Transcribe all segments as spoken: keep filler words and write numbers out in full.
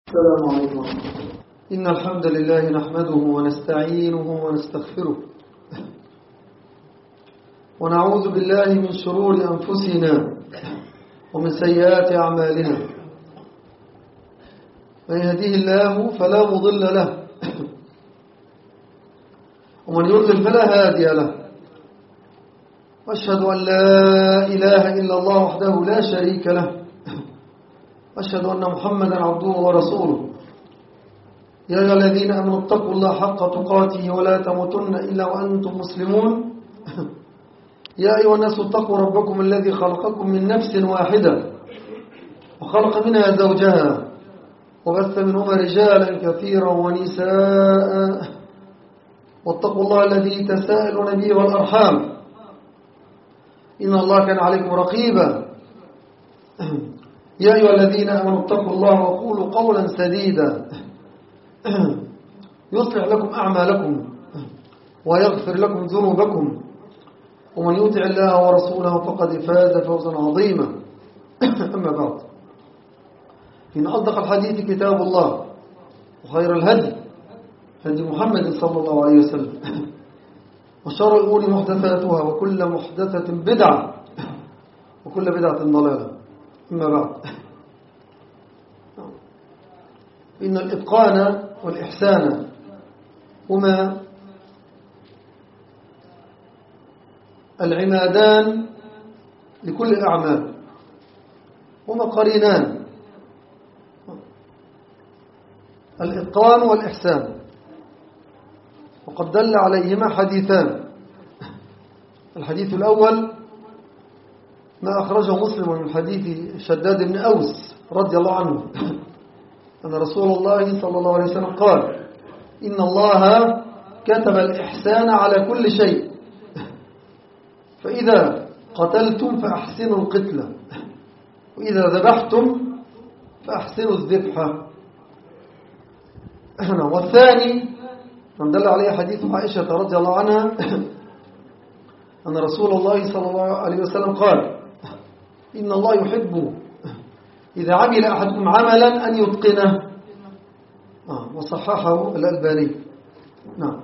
السلام عليكم ورحمة الله. إن الحمد لله نحمده ونستعينه ونستغفره ونعوذ بالله من شرور أنفسنا ومن سيئات أعمالنا. من يهديه الله فلا مضل له ومن يضلل فلا هادي له. وأشهد أن لا إله إلا الله وحده لا شريك له. أشهد أن محمدا عبده ورسوله. يا أيها الذين آمنوا اتقوا الله حق تقاته ولا تموتن إلا وأنتم مسلمون. يا أيها الناس اتقوا ربكم الذي خلقكم من نفس واحدة وخلق منها زوجها وبث منهما رجالا كثيرا ونساء واتقوا الله الذي تساءلون به والأرحام إن الله كان عليكم رقيبا. يا أيها الذين آمنوا اتقوا الله وقولوا قولا سديدا يصلح لكم أعمالكم ويغفر لكم ذنوبكم ومن يطع الله ورسوله فقد فاز فوزا عظيما. أما بعد، إن أصدق الحديث كتاب الله وخير الهدي هدي محمد صلى الله عليه وسلم وشر الأمور محدثاتها وكل محدثة بدعة وكل بدعة ضلالة. أما بعد، إن الإتقان والإحسان هما العمادان لكل الأعمال، هما قرينان، الإتقان والإحسان، وقد دل عليهما حديثان. الحديث الأول ما أخرجه مسلم من حديث شداد بن أوس رضي الله عنه أن رسول الله صلى الله عليه وسلم قال: إن الله كتب الإحسان على كل شيء، فإذا قتلتم فأحسنوا القتلة، وإذا ذبحتم فأحسنوا الذبحة. والثاني من دل عليه حديث عائشة رضي الله عنها أن رسول الله صلى الله عليه وسلم قال: إن الله يحب إذا عمل أحدكم عملا أن يتقنه. آه وصححه الألباني. نعم.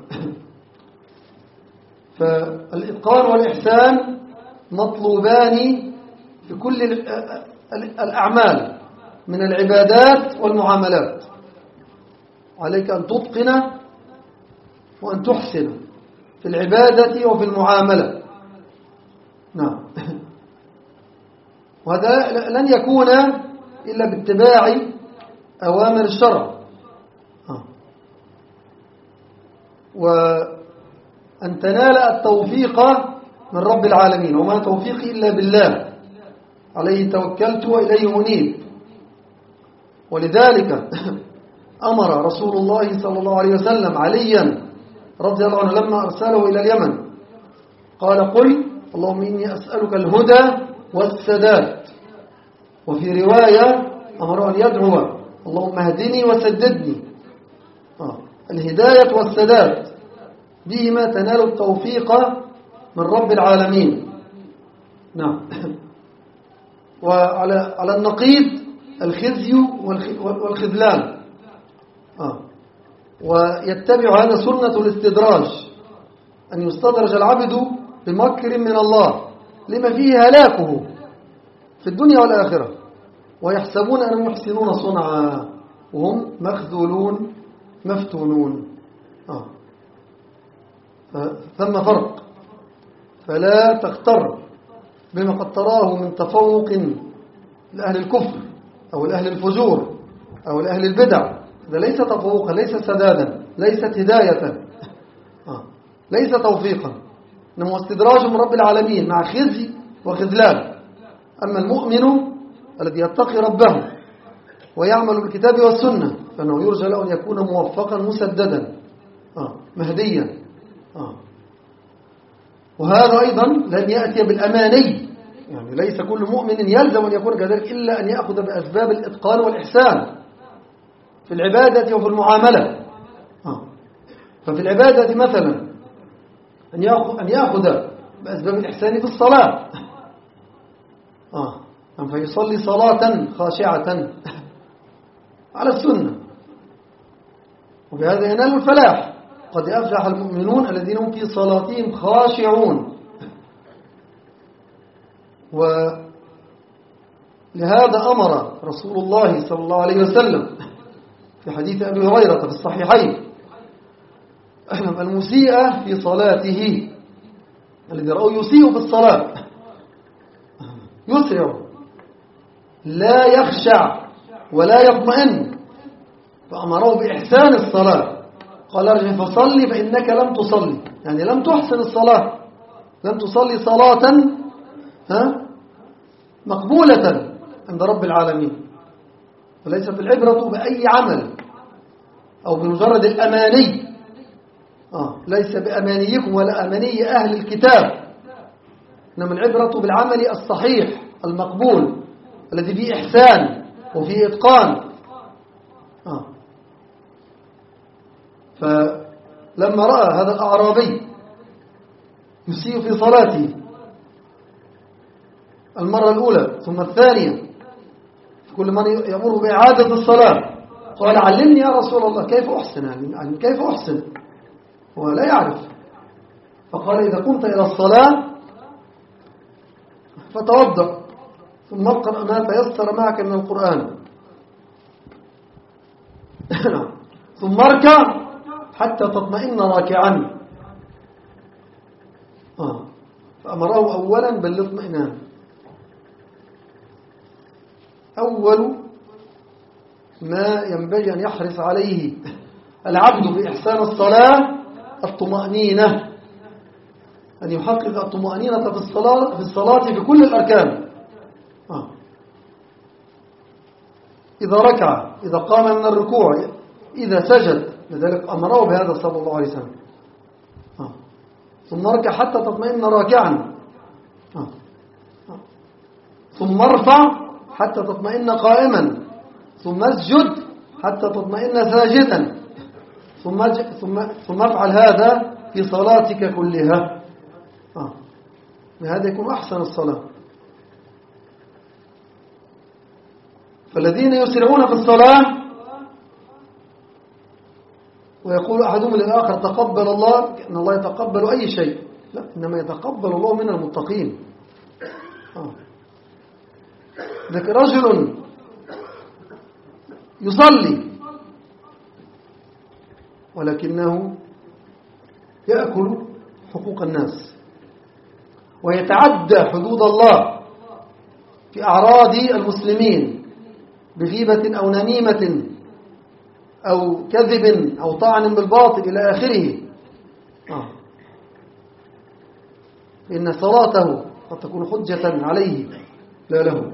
فالإتقان والإحسان مطلوبان في كل الأعمال من العبادات والمعاملات. عليك أن تتقن وأن تحسن في العبادة وفي المعاملة. نعم. وهذا لن يكون إلا باتباع أوامر الشرع، وأن تنال التوفيق من رب العالمين، وما توفيقي إلا بالله، عليه توكلت وإليه منيب. ولذلك أمر رسول الله صلى الله عليه وسلم عليا رضي الله عنه لما أرسله إلى اليمن قال: قل اللهم إني أسألك الهدى والسداد. وفي رواية أمر أن يدعو: اللهم اهدني وسددني. آه. الهداية والسداد بهما تنال التوفيق من رب العالمين. نعم. وعلى على النقيض الخزي والخذلان. آه. ويتبع هذا سنة الاستدراج، أن يستدرج العبد بمكر من الله لما فيه هلاكه في الدنيا والآخرة، ويحسبون أنهم يحسنون صنعا وهم مخذولون مفتونون. آه. ثم فرق، فلا تغتر بما قد تراه من تفوق لأهل الكفر أو لأهل الفجور أو لأهل البدع. هذا ليس تفوقا، ليس سدادا، ليست هداية، آه. ليس توفيقا، إنما استدراج من رب العالمين مع خزي وخذلان. أما المؤمن الذي يتقي ربه ويعمل بالكتاب والسنة فإنه يرجى له أن يكون موفقا مسددا، آه. مهديا. آه. وهذا أيضا لن يأتي بالأماني، يعني ليس كل مؤمن يلزم أن يكون كذلك إلا أن يأخذ بأسباب الإتقان والإحسان في العبادة وفي المعاملة. آه. ففي العبادة مثلا أن يأخذ بأسباب الإحسان في الصلاة، آه. فيصلي صلاة خاشعة، على السنة، وبهذا ينال الفلاح. قد أفلح المؤمنون الذين هم في صلاتهم خاشعون. ولهذا أمر رسول الله صلى الله عليه وسلم في حديث أبي هريرة في الصحيحين المسيء في صلاته، الذي رأوا يسيء في الصلاة يسرع لا يخشع ولا يطمئن، فأمره بإحسان الصلاة. قال ارجع فصلي فإنك لم تصلي، يعني لم تحسن الصلاة، لم تصلي صلاة ها مقبولة عند رب العالمين. وليست العبرة بأي عمل أو بمجرد الأماني، آه ليس بأمانيكم ولا أماني أهل الكتاب، إنما العبرة بالعمل الصحيح المقبول الذي فيه إحسان وفيه إتقان. آه. فلما رأى هذا الأعرابي يسيء في صلاته المرة الأولى ثم الثانية، كل من يأمره بإعادة الصلاة قال علمني يا رسول الله كيف أحسن، يعني كيف أحسن، هو لا يعرف. فقال إذا قمت إلى الصلاة فتوضأ ثم اقرأ ما تيسر معك من القرآن ثم اركع حتى تطمئن راكعا. آه. فأمره أولا بالاطمئنان. أول ما ينبغي أن يحرص عليه العبد بإحسان الصلاة الطمأنينة، أن يحقق الطمأنينة في الصلاة في الصلاة في كل الأركان. آه. إذا ركع، إذا قام من الركوع، إذا سجد، لذلك أمره بهذا صلى الله عليه وسلم. آه. ثم اركع حتى تطمئن راكعا. آه. آه. ثم ارفع حتى تطمئن قائما، ثم اسجد حتى تطمئن ساجدا، ثم ثم ثم افعل هذا في صلاتك كلها. آه. بهذا يكون أحسن الصلاة. فالذين يسرعون في الصلاة ويقول أحدهم للآخر تقبل الله، إن الله يتقبل أي شيء، لا، إنما يتقبل الله من المتقين. آه. ذلك رجل يصلي ولكنه يأكل حقوق الناس ويتعدى حدود الله في أعراض المسلمين بغيبة أو نميمة أو كذب أو طعن بالباطل إلى آخره. آه. إن صلاته قد تكون حجة عليه لا له.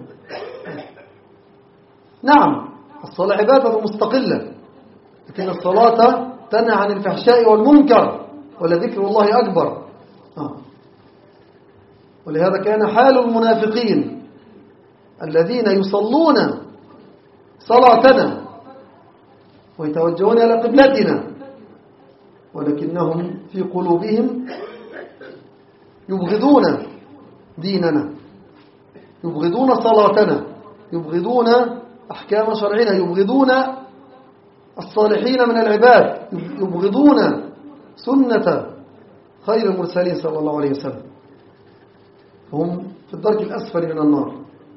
نعم الصلاة عبادة مستقلة، لكن الصلاة تنهى عن الفحشاء والمنكر، ولذكر الله أكبر. آه. ولهذا كان حال المنافقين الذين يصلون صلاتنا ويتوجهون إلى قبلتنا ولكنهم في قلوبهم يبغضون ديننا، يبغضون صلاتنا، يبغضون أحكام شرعنا، يبغضون الصالحين من العباد، يبغضون سنة خير المرسلين صلى الله عليه وسلم. هم في الدرك الأسفل من النار.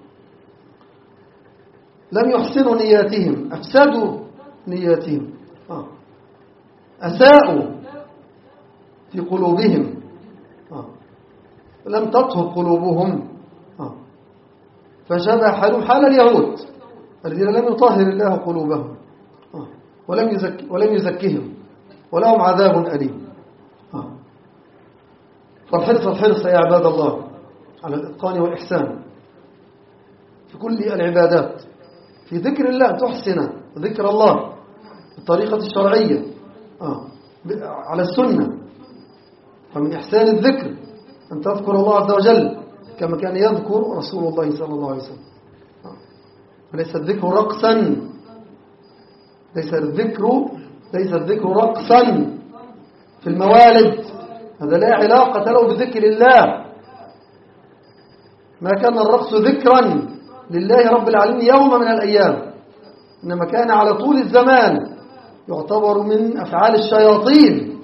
لم يحسنوا نياتهم، أفسدوا نياتهم، آه. أساءوا في قلوبهم، آه. لم تطهر قلوبهم، آه. فشبه حالهم حال اليهود الذين لم يطهر الله قلوبهم، آه. ولم يزك ولم يزكهم ولهم عذاب أليم. آه. فالحرص الحرص يا عباد الله على الإتقان والإحسان في كل العبادات، في ذكر الله تحسن ذكر الله بالطريقة الشرعية، آه. على السنة. فمن إحسان الذكر أن تذكر الله عز وجل كما كان يذكر رسول الله صلى الله عليه وسلم. آه. وليس الذكر رقصا، ليس الذكر ليس الذكر رقصا في الموالد، هذا لا علاقة له بذكر الله. ما كان الرقص ذكرا لله رب العالمين يوم من الأيام، إنما كان على طول الزمان يعتبر من أفعال الشياطين.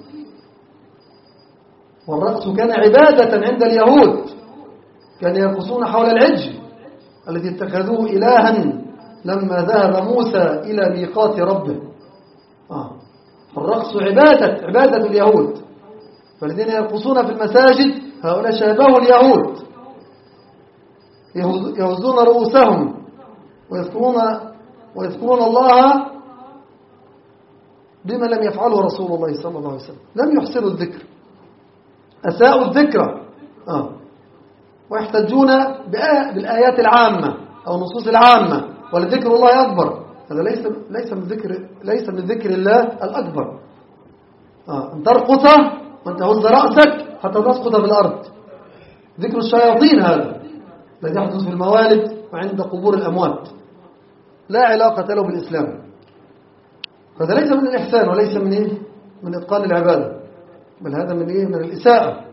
والرقص كان عبادة عند اليهود، كانوا يرقصون حول العجل الذي اتخذوه إلها لما ذهب موسى إلى ميقات ربه. آه. الرقص عبادة عبادة اليهود، فالذين يرقصون في المساجد هؤلاء شابهوا اليهود، يهزون رؤوسهم ويذكرون, ويذكرون الله بما لم يفعله رسول الله صلى الله عليه وسلم. لم يحسنوا الذكر، أساءوا الذكر. آه. ويحتجون بالآيات العامة أو النصوص العامة، ولذكر الله أكبر. هذا ليس ليس من ذكر ليس من ذكر الله الأكبر. آه. أن ترقص وأن تهز رأسك حتى تسقط في الأرض، ذكر الشياطين هذا الذي يحدث في الموالد وعند قبور الأموات، لا علاقة له بالإسلام. هذا ليس من الإحسان وليس من إيه؟ من إتقان العبادة، بل هذا من إيه؟ من الإساءة.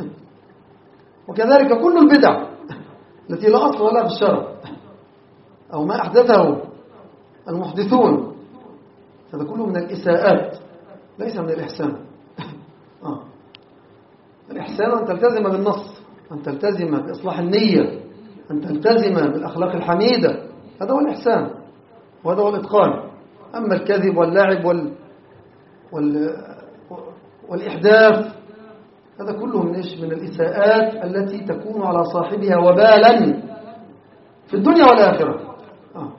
وكذلك كل البدع التي لا أصل لها في الشرع أو ما أحدثه المحدثون، هذا كله من الإساءات ليس من الإحسان. آه. الإحسان أن تلتزم بالنص، أن تلتزم بإصلاح النية، أن تلتزم بالأخلاق الحميدة، هذا هو الإحسان وهذا هو الإتقان. أما الكذب واللعب وال... وال... والإحداث هذا كله من إيش؟ من الإساءات التي تكون على صاحبها وبالا في الدنيا والآخرة. آه.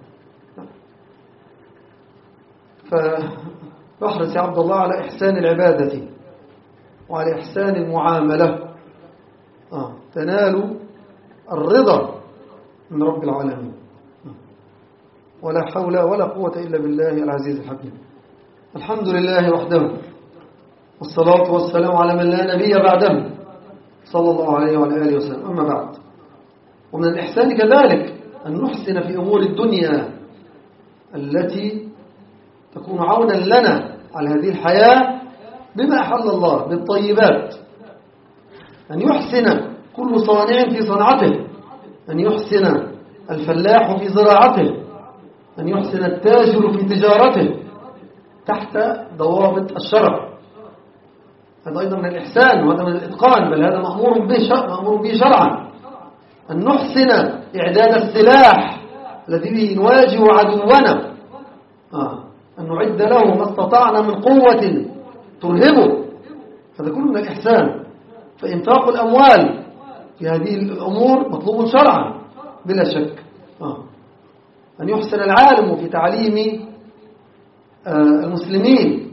فاحرص يا عبد الله على إحسان العبادة وعلى إحسان المعاملة. آه. تنال الرضا من رب العالمين. ولا حول ولا قوة إلا بالله العزيز الحكيم. الحمد لله وحده، والصلاة والسلام على من لا نبي بعده صلى الله عليه وعلى آله وسلم. أما بعد، ومن الإحسان كذلك أن نحسن في أمور الدنيا التي تكون عونا لنا على هذه الحياة بما أحل الله بالطيبات. أن يحسن كل صانع في صنعته، أن يحسن الفلاح في زراعته، أن يحسن التاجر في تجارته تحت ضوابط الشرع. هذا أيضا من الإحسان وهذا من الإتقان، بل هذا مأمور به مأمور به شرعا. أن نحسن إعداد السلاح الذي به نواجه عدونا، آه. أن نعد له ما استطعنا من قوة ترهبه، هذا كله من الإحسان. فإنفاق الأموال في هذه الأمور مطلوب شرعا بلا شك. آه. أن يحسن العالم في تعليم آه المسلمين.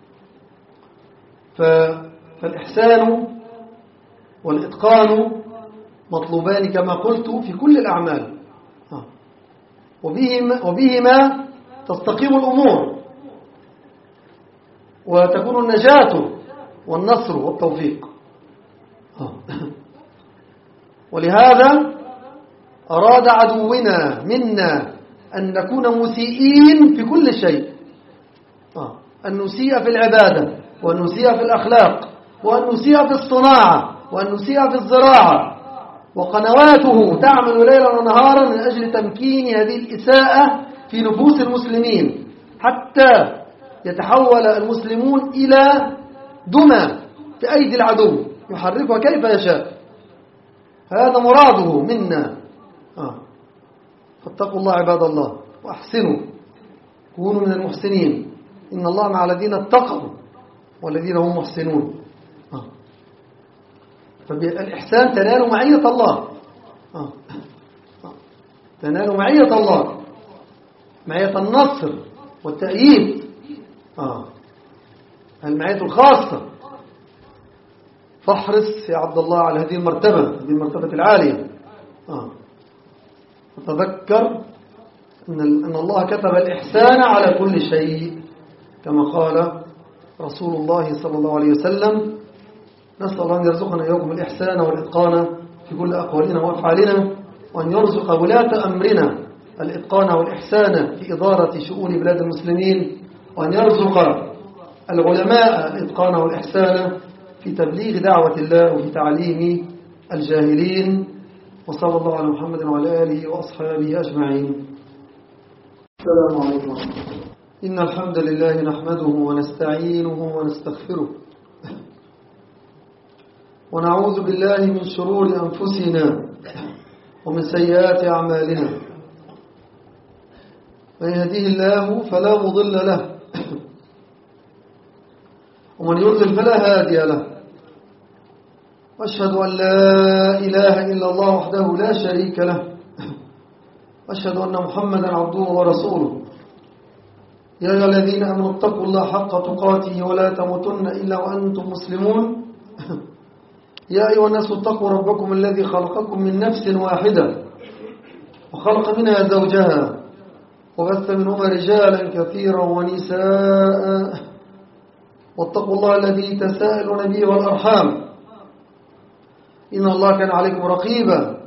فالإحسان والإتقان مطلوبان كما قلت في كل الأعمال، آه. وبهما, وبهما تستقيم الأمور وتكون النجاة والنصر والتوفيق. آه. ولهذا أراد عدونا منا أن نكون مسيئين في كل شيء، آه. أن نسيء في العبادة، وأن نسيء في الأخلاق، وأن نسيء في الصناعة، وأن نسيء في الزراعة. وقنواته تعمل ليلا ونهارا من أجل تمكين هذه الإساءة في نفوس المسلمين حتى يتحول المسلمون إلى دمى في أيدي العدو يحركها كيف يشاء. هذا مراده منا. آه. فاتقوا الله عباد الله وأحسنوا، كونوا من المحسنين، إن الله مع الذين اتقوا والذين هم محسنون. آه. فالإحسان تنال معية الله. آه. آه. تنال معية الله، معية النصر والتأييد، آه. المعية الخاصة. فاحرص يا عبد الله على هذه المرتبة، هذه المرتبة العالية. آه. وتذكر أن الله كتب الإحسان على كل شيء كما قال رسول الله صلى الله عليه وسلم. نسأل الله أن يرزقنا إياكم الإحسان والإتقان في كل أقوالنا وأفعالنا، وأن يرزق ولاة أمرنا الإتقان والإحسان في إدارة شؤون بلاد المسلمين، وأن يرزق العلماء الإتقان والإحسان في تبليغ دعوة الله وفي تعليم الجاهلين. وصلى الله على محمد وعلى آله وأصحابه أجمعين. السلام عليكم ورحمة الله. إن الحمد لله نحمده ونستعينه ونستغفره ونعوذ بالله من شرور أنفسنا ومن سيئات أعمالنا. من يهديه الله فلا مضل له ومن يضلل فلا هادي له. وأشهد أن لا إله إلا الله وحده لا شريك له. وأشهد أن محمدا عبده ورسوله. يا أيها الذين آمنوا اتقوا الله حق تقاته ولا تموتن إلا وأنتم مسلمون. يا أيها الناس اتقوا ربكم الذي خلقكم من نفس واحدة وخلق منها زوجها وبث منهما رجالا كثيرا ونساء واتقوا الله الذي تساءلون به والأرحام إن الله كان عليكم رقيبا.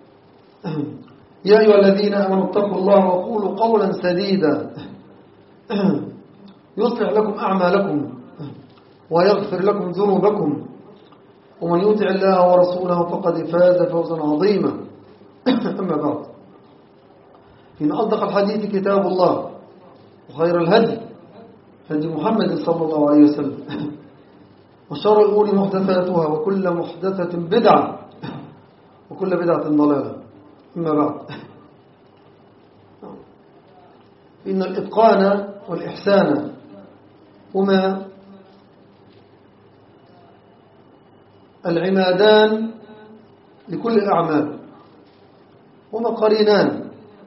يا أيها الذين آمنوا اتقوا الله وقولوا قولا سديدا يصلح لكم أعمالكم ويغفر لكم ذنوبكم ومن يطع الله ورسوله فقد فاز فوزا عظيما. أما بعد، إن أصدق الحديث كتاب الله وخير الهدي هدي محمد صلى الله عليه وسلم وشر الأمور محدثاتها وكل محدثة بدعة وكل بدعة ضلالة. أما بعد، إن الإتقان والإحسان هما العمادان لكل الأعمال، هما قرينان،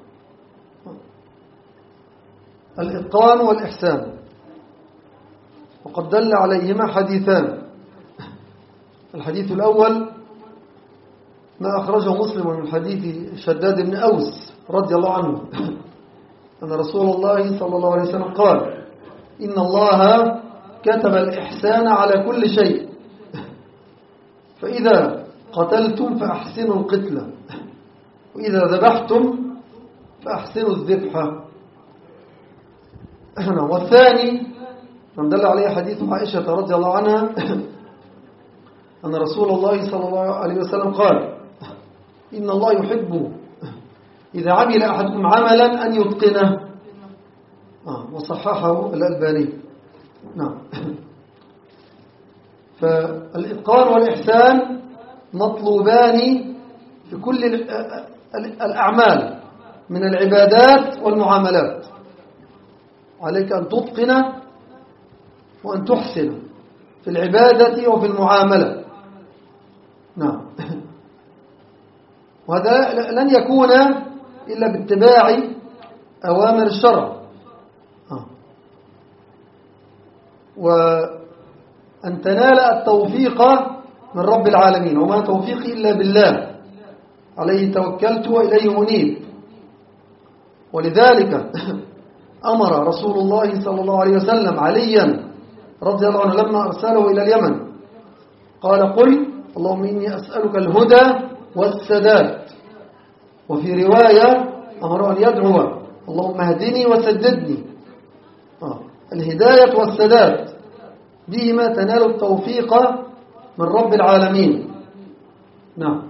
الإتقان والإحسان، وقد دل عليهما حديثان. الحديث الأول ما أخرجه مسلم من حديث شداد بن أوس رضي الله عنه أن رسول الله صلى الله عليه وسلم قال: إن الله كتب الإحسان على كل شيء، فإذا قتلتم فأحسنوا القتلة، وإذا ذبحتم فأحسنوا الذبحة. والثاني من دل عليه حديث عائشة رضي الله عنها أن رسول الله صلى الله عليه وسلم قال: إن الله يحب إذا عمل أحدكم عملا أن يتقنه. آه وصححه الألباني. نعم. فالإتقان والإحسان مطلوبان في كل الأعمال من العبادات والمعاملات. عليك أن تتقن وأن تحسن في العبادة وفي المعاملة. نعم. وهذا لن يكون إلا باتباع أوامر الشرع، وأن تنال التوفيق من رب العالمين، وما توفيقي إلا بالله، عليه توكلت وإليه منيب. ولذلك أمر رسول الله صلى الله عليه وسلم عليا رضي الله عنه لما أرسله إلى اليمن قال: قل اللهم إني أسألك الهدى والسداد. وفي رواية أمر أن يدعو: اللهم اهدني وسددني. آه. الهداية والسداد بهما تنال التوفيق من رب العالمين. نعم.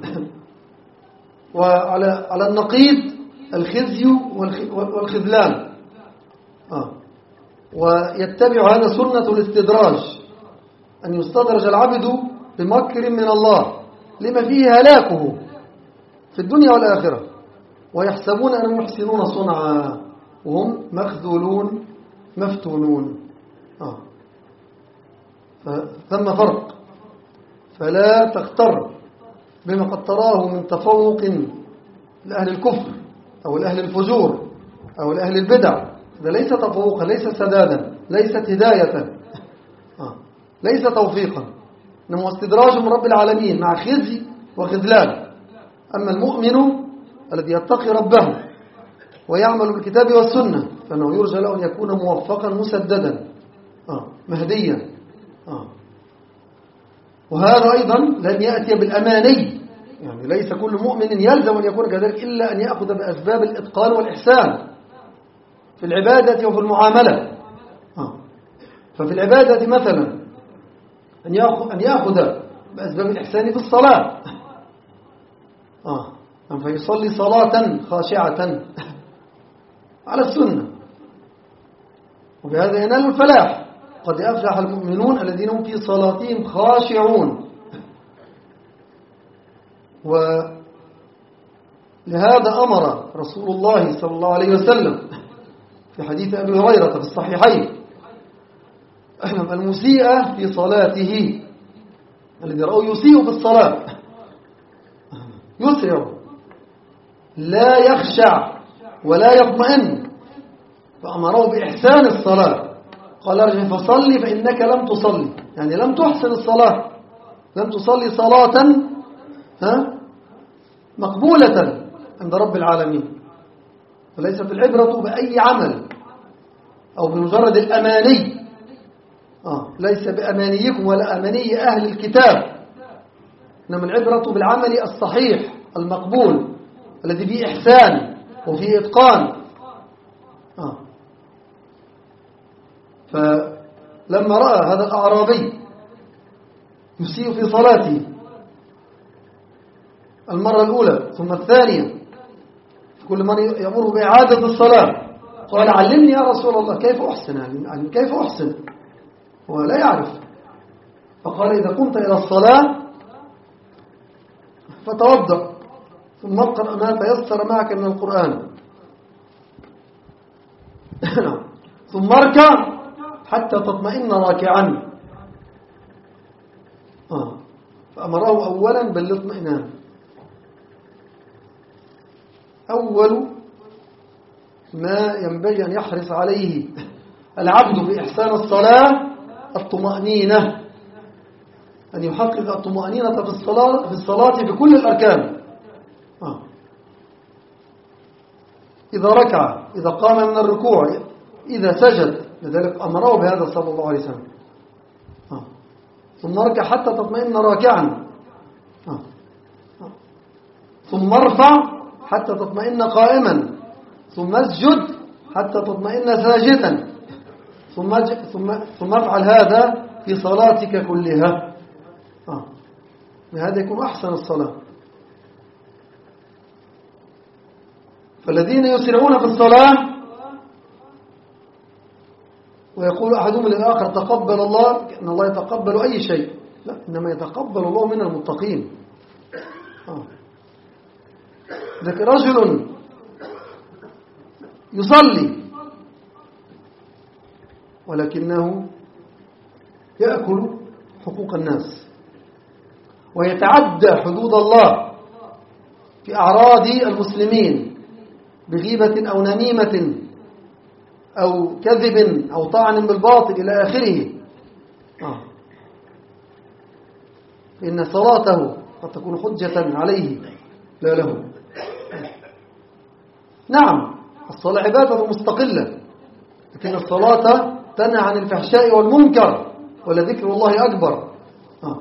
وعلى على النقيض الخزي والخذلان. آه. ويتبع هذا سنة الاستدراج، أن يستدرج العبد بمكر من الله لما فيه هلاكه في الدنيا والآخرة، ويحسبون أنهم يحسنون صنعا وهم مخذولون مفتونون. آه. ثم فرق، فلا تغتر بما قد تراه من تفوق لأهل الكفر أو لأهل الفجور أو لأهل البدع. هذا ليس تفوقا، ليس سدادا، ليست هداية، آه. ليس توفيقا، إنما استدراج من رب العالمين مع خزي وخذلان. أما المؤمن الذي يتقي ربه ويعمل بالكتاب والسنة فإنه يرجى له أن يكون موفقا مسددا، آه. مهديا. آه. وهذا أيضا لن يأتي بالأماني، يعني ليس كل مؤمن يلزم أن يكون كذلك إلا أن يأخذ بأسباب الإتقان والإحسان في العبادة وفي المعاملة. آه. ففي العبادة مثلا أن يأخذ, أن يأخذ بأسباب الإحسان في الصلاة، آه. فيصلي صلاة خاشعة على السنة، وبهذا ينال الفلاح. قد أفلح المؤمنون الذين هم في صلاتهم خاشعون. ولهذا أمر رسول الله صلى الله عليه وسلم في حديث أبي هريرة في الصحيحين المسيء في صلاته، الذي رأوا يسيء في الصلاة يسرع لا يخشع ولا يطمئن، فأمره بإحسان الصلاة. قال ارجع فصلي فإنك لم تصلي، يعني لم تحسن الصلاة، لم تصلي صلاة ها مقبولة عند رب العالمين. وليست العبرة بأي عمل أو بمجرد الأماني، آه ليس بأمانيكم ولا أماني أهل الكتاب، إنما العبرة بالعمل الصحيح المقبول الذي فيه إحسان وفيه إتقان. آه. فلما رأى هذا الأعرابي يسيء في صلاته المرة الأولى ثم الثانية، كل من يأمره بإعادة الصلاة قال علمني يا رسول الله كيف أحسن، يعني كيف أحسن، هو لا يعرف. فقال إذا قمت إلى الصلاة فتوضأ ثم اقرأ ما تيسر معك من القرآن ثم اركع حتى تطمئن راكعا. آه. فأمره أولا بالاطمئنان. أول ما ينبغي أن يحرص عليه العبد بإحسان الصلاة الطمأنينة، أن يحقق الطمأنينة في الصلاة في الصلاة بكل الأركان. آه. إذا ركع، إذا قام من الركوع، إذا سجد، لذلك أمره بهذا صلى الله عليه وسلم. آه. ثم اركع حتى تطمئن راكعا. آه. آه. ثم ارفع حتى تطمئن قائما، ثم اسجد حتى تطمئن ساجدا، ثم ثم ثم افعل هذا في صلاتك كلها. آه. بهذا يكون أحسن الصلاة. فالذين يسرعون في الصلاة ويقول أحدهم للآخر تقبل الله، إن الله يتقبل أي شيء، لا، إنما يتقبل الله من المتقين. آه. لكن رجل يصلي ولكنه يأكل حقوق الناس ويتعدى حدود الله في أعراض المسلمين بغيبة أو نميمة أو كذب أو طعن بالباطل إلى آخره، آه. إن صلاته قد تكون حجة عليه لا له. نعم الصلاة عبادة مستقلة، لكن الصلاة تنهى عن الفحشاء والمنكر، ولذكر الله أكبر. آه.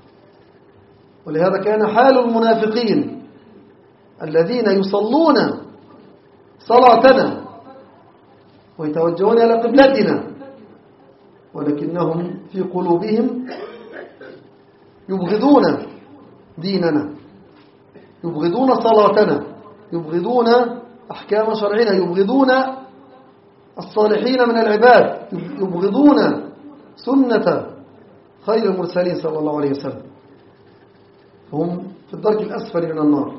ولهذا كان حال المنافقين الذين يصلون صلاتنا ويتوجهون إلى قبلتنا ولكنهم في قلوبهم يبغضون ديننا، يبغضون صلاتنا، يبغضون أحكام شرعنا، يبغضون الصالحين من العباد، يبغضون سنة خير المرسلين صلى الله عليه وسلم. هم في الدرك الأسفل من النار.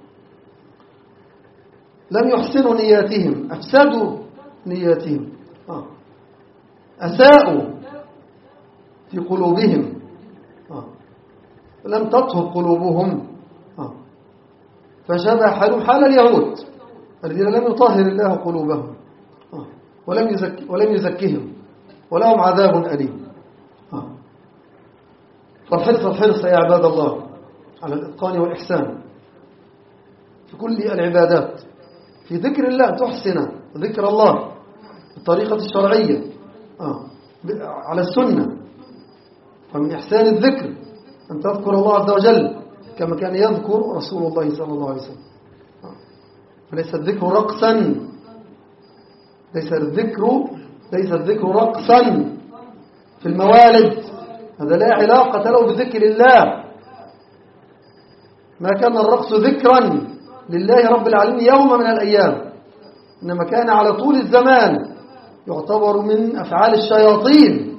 لم يحسنوا نياتهم، أفسدوا نياتهم، آه. أساءوا في قلوبهم، آه. لم تطهر قلوبهم، آه. فشبه حالهم حال اليهود الذين لم يطهر الله قلوبهم، آه. ولم يزك ولم يزكهم ولهم عذاب أليم. آه. فالحرص الحرص يا عباد الله على الإتقان والإحسان في كل العبادات، في ذكر الله تحسن ذكر الله بالطريقة الشرعية، آه. على السنة. ومن إحسان الذكر أن تذكر الله عز وجل كما كان يذكر رسول الله صلى الله عليه وسلم. آه. فليس الذكر رقصا، ليس الذكر ليس الذكر رقصا في الموالد، هذا لا علاقة له بذكر الله. ما كان الرقص ذكرا لله رب العالمين يوم من الأيام، إنما كان على طول الزمان يعتبر من أفعال الشياطين.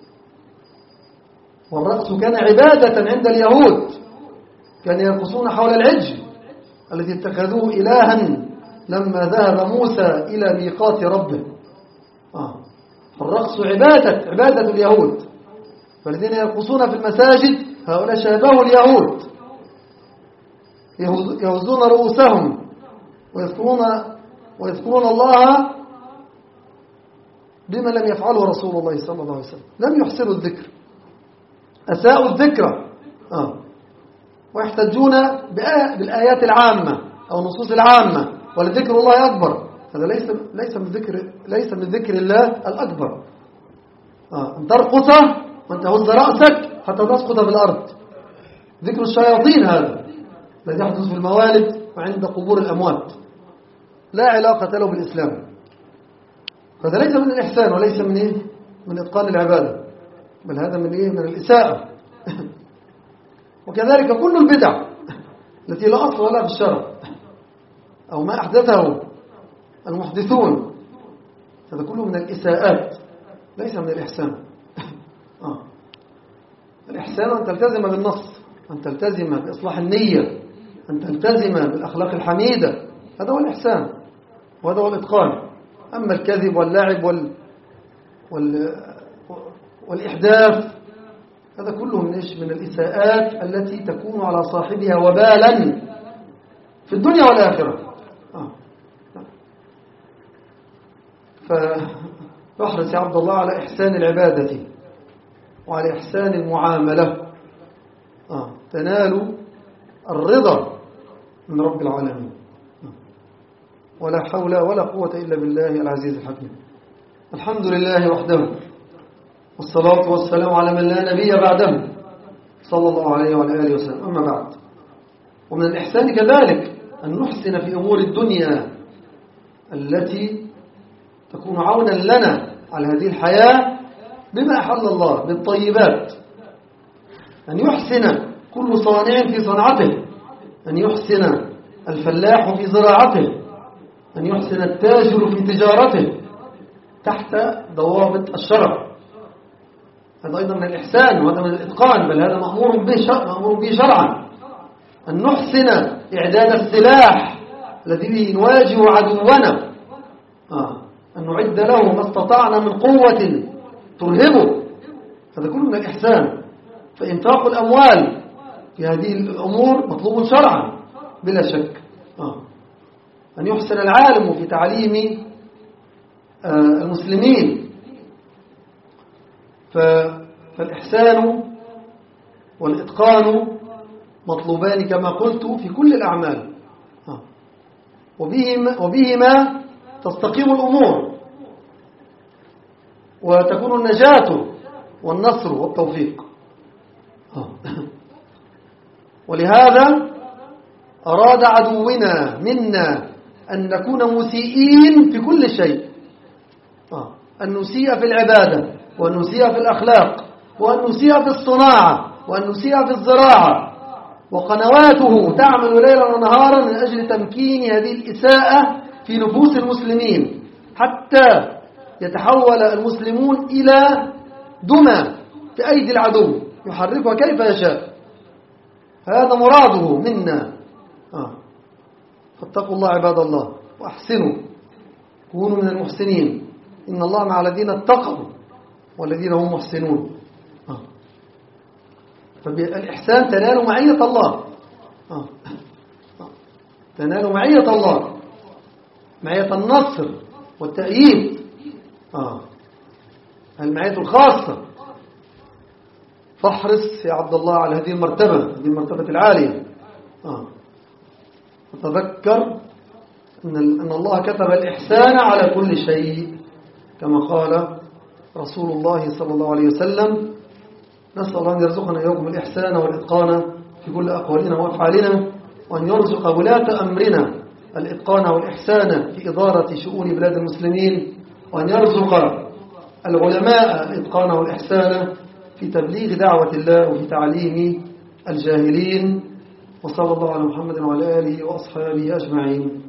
والرقص كان عبادة عند اليهود، كانوا يرقصون حول العجل الذي اتخذوه إلها لما ذهب موسى إلى ميقات ربه. آه. الرقص عبادة عبادة اليهود، فالذين يرقصون في المساجد هؤلاء شابهوا اليهود، يهزون رؤوسهم ويذكرون, ويذكرون الله بما لم يفعله رسول الله صلى الله عليه وسلم. لم يحسنوا الذكر، أساءوا الذكر. آه. ويحتجون بالآيات العامة أو النصوص العامة، ولذكر الله أكبر. هذا ليس ليس من ذكر ليس من ذكر الله الأكبر. آه. أن ترقص وأن تهز رأسك حتى تسقط في الأرض، ذكر الشياطين هذا الذي يحدث في الموالد وعند قبور الأموات، لا علاقة له بالإسلام. هذا ليس من الإحسان وليس من إيه؟ من إتقان العبادة، بل هذا من إيه؟ من الإساءة. وكذلك كل البدع التي لا أصل لها في الشرع أو ما أحدثه المحدثون، هذا كله من الإساءات ليس من الإحسان. آه. الإحسان أن تلتزم بالنص، أن تلتزم بإصلاح النية، أن تلتزم بالأخلاق الحميدة، هذا هو الإحسان وهذا هو الإتقان. أما الكذب واللعب وال... وال... والإحداث هذا كله من إيش؟ من الإساءات التي تكون على صاحبها وبالا في الدنيا والآخرة. آه. فاحرص يا عبد الله على إحسان العبادة وعلى إحسان المعاملة. آه. تنال الرضا من رب العالمين. ولا حول ولا قوة إلا بالله العزيز الحكيم. الحمد لله وحده، والصلاة والسلام على من لا نبي بعده صلى الله عليه وعلى آله وسلم. أما بعد، ومن الإحسان كذلك أن نحسن في أمور الدنيا التي تكون عونا لنا على هذه الحياة بما أحل الله بالطيبات. أن يحسن كل صانع في صنعته، أن يحسن الفلاح في زراعته، أن يحسن التاجر في تجارته تحت ضوابط الشرع. هذا أيضا من الإحسان وهذا من الإتقان، بل هذا مأمور به شرعا، مأمور به شرعا. أن نحسن إعداد السلاح الذي به نواجه عدونا، آه. أن نعد له ما استطعنا من قوة ترهبه، هذا كله من الإحسان. فإنفاق الأموال في هذه الأمور مطلوب شرعا بلا شك. آه. أن يحسن العالم في تعليم آه المسلمين. فالإحسان والإتقان مطلوبان كما قلت في كل الأعمال، آه. وبهما, وبهما تستقيم الأمور وتكون النجاة والنصر والتوفيق. آه. ولهذا أراد عدونا منا أن نكون مسيئين في كل شيء، آه. أن نسيء في العبادة، وأن نسيء في الأخلاق، وأن نسيء في الصناعة، وأن نسيء في الزراعة. وقنواته تعمل ليلا ونهارا من أجل تمكين هذه الإساءة في نفوس المسلمين حتى يتحول المسلمون إلى دمى في أيدي العدو يحركها كيف يشاء. هذا مراده منا. آه. فاتقوا الله عباد الله وأحسنوا، كونوا من المحسنين، إن الله مع الذين اتقوا والذين هم محسنون. آه. فالإحسان تنال معية الله. آه. آه. تنال معية الله، معية النصر والتأييد، آه. المعية الخاصة. فاحرص يا عبد الله على هذه المرتبة، هذه المرتبة العالية. آه. وتذكر أن أن الله كتب الإحسان على كل شيء كما قال رسول الله صلى الله عليه وسلم. نسأل الله أن يرزقنا إياكم الإحسان والإتقان في كل أقوالنا وأفعالنا، وأن يرزق ولاة أمرنا الإتقان والإحسان في إدارة شؤون بلاد المسلمين، وأن يرزق العلماء الإتقان والإحسان في تبليغ دعوة الله وفي تعليم الجاهلين. وصلى الله على محمد وعلى آله وأصحابه أجمعين.